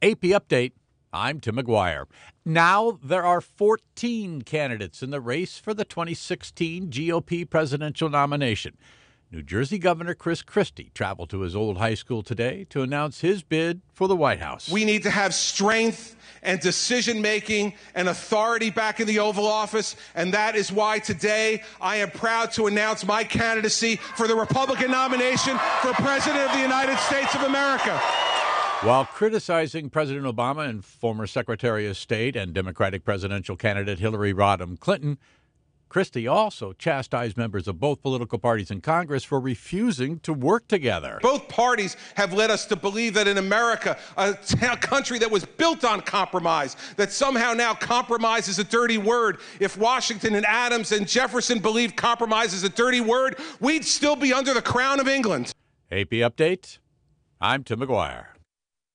AP Update. I'm Tim McGuire. Now there are 14 candidates in the race for the 2016 GOP presidential nomination. New Jersey Governor Chris Christie traveled to his old high school today to announce his bid for the White House. We need to have strength and decision-making and authority back in the Oval Office, and that is why today I am proud to announce my candidacy for the Republican nomination for President of the United States of America. While criticizing President Obama and former Secretary of State and Democratic presidential candidate Hillary Rodham Clinton, Christie also chastised members of both political parties in Congress for refusing to work together. Both parties have led us to believe that in America, a country that was built on compromise, that somehow now compromise is a dirty word. If Washington and Adams and Jefferson believed compromise is a dirty word, we'd still be under the crown of England. AP Update. I'm Tim McGuire.